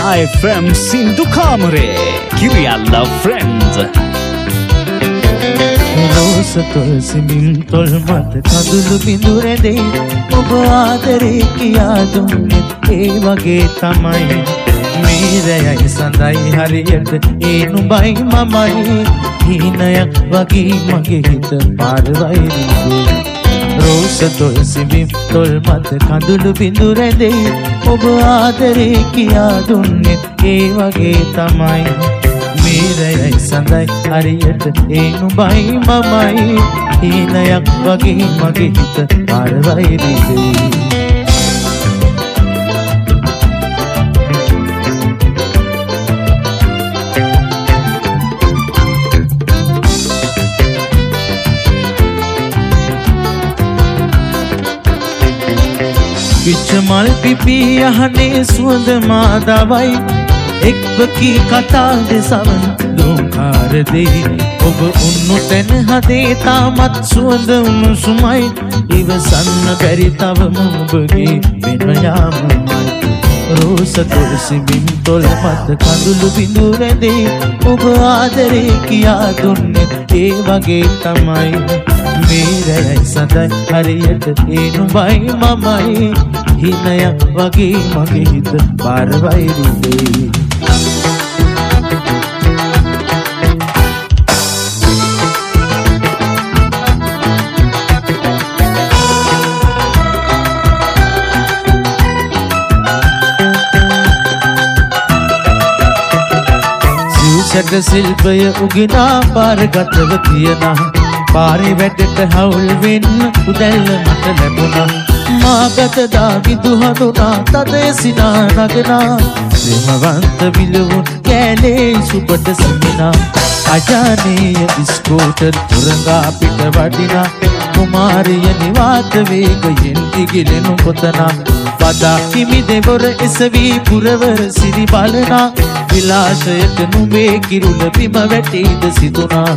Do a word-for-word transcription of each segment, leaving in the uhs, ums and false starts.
F M Sindhu Kamare Kiriyalla Friends Rosa tulsi min tol mat kadulu bindure de ඔබ ආදරේ කියා දුන්නේ ඒ වගේ තමයි මීරයයි සඳයි හරියට ඒ නුඹයි මමයි හීනයක් වගේ මගේ හිත පාරවයි Rosa tulsi min tol mat kadulu bindure de ඔබ ආදරේ කියා දුන්නේ ඒ වගේ තමයි මීරයයි සඳයි හරියට ඒ නුඹයි මමයි හීනයක් වගේ මගේ හිත පාරවයි දිවේ විචමල් පිපි යහනේ සුවඳ මාදවයි එක්වකී කතා දෙසවන් දෝකාර දෙහි ඔබ උන්නු තැන හදේ තාමත් සුවඳ උණුසුමයි ඉවසන්න බැරි තවම ඔබගේ වෙන යාමයි රෝස තුලසි බිම් තොල් මත කඳුළු බිඳුර දෙහි ඔබ ආදරේ කියා දුන්නේ ඒ වගේ තමයි මීරයයි සඳයි හරියට ඒ නුඹයි මමයි හිනයක් වගේ මගේ හිත පාරවයි රුවේ සිව්සැට ශිල්පය උගිනා පාරගතව තියනා පාරේ වැඩට හවුල් වෙන්න උදැල්ල මට ලැබුණා මාගත දාවිදු හඳුනා තදේ සිනා නගනා ප්‍රේමවන්ත විලවුන් කෑලේ සුපට සිමිනා අජානීය ඉස්කෝටර් පුරංගා පිට වඩිනා කුමාරිය නිවාත වේගයෙන් ඉගිලෙනු කොතනා පදා හිමි දෙවොර එසවී පුරවර සිරි බලනා විලාශයට නුඹේ කිරුල බිම වැටීද සිතුනා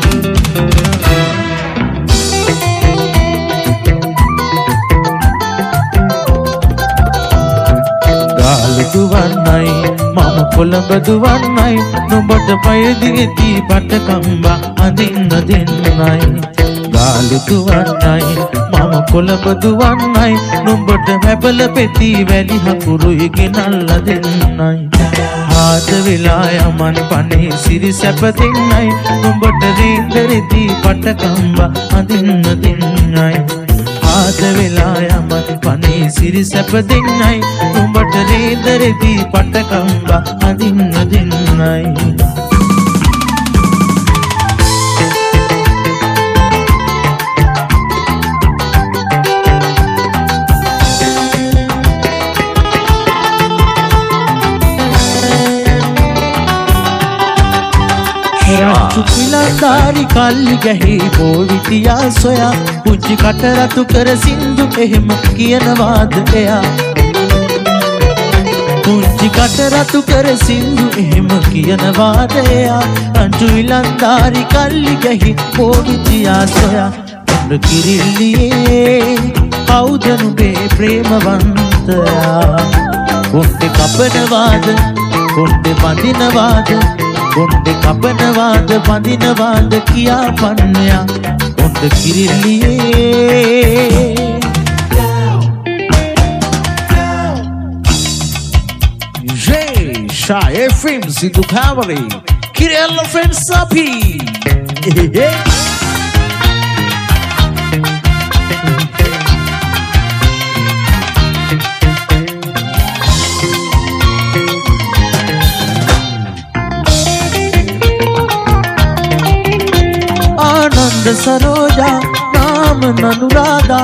දුවන්නයි මම කොළඹ දුවන්නයි නුඹට පය දිගදී පටකම්බා අඳින්න දෙන්නයි ගාලු දුවන්නයි මම කොළඹ දුවන්නයි නුඹට වැබල පෙති වැලි හකුරුයි ගෙනල්ල දෙන්නයි ආද වෙලා යමන් පනේ සිරි සැප දෙන්නයි නුඹට රේන්දරදී පටකම්බා අඳින්න දෙන්නයි ආද වෙලා යමන් පනේ සිරි සැප දෙන්නයි නුඹට රේදරදී පටකම්බා අඳින්න දෙන්නයි චුපිලන්දාරි කල්ලි ගැහි පොවිතියා සොයා පුංචි කටරතු කර සින්දු එහෙම කියනවාද එයා පුංචි කටරතු කර සින්දු එහෙම කියනවාද එයා රංචු ඉලන්දාරි කල්ලි ගැහි පොවිතියා සොයා උඩ කිරිල්ලියේ කවුද නුඹේ ප්‍රේමවන්තයා කොණ්ඩේ කපනවාද කොණ්ඩේ බඳිනවාද කොණ්ඩේ කපනවාද බඳිනවාද කියා පන්නයා කොණ්ඩ කිරිල්ලියේ Shah F M Sindhu Kamare Kiriyalla Friends Sapi Anand Saroja Naam Nanurada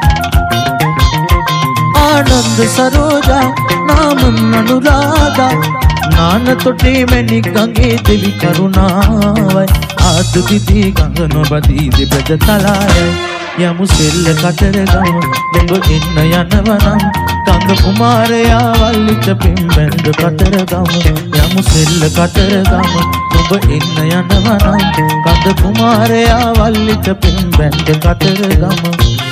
Anand Saroja Naam Nanurada Naan tote meni gange devi karunavai Aadu didi ganga nobadi de beda talaya Yamu sella katara gama Numba enna yanavanam Ganga kumaraya wallita pimbenda katara gama Yamu sella katara gama Numba enna yanavanam Ganga kumaraya wallita pimbenda katara gama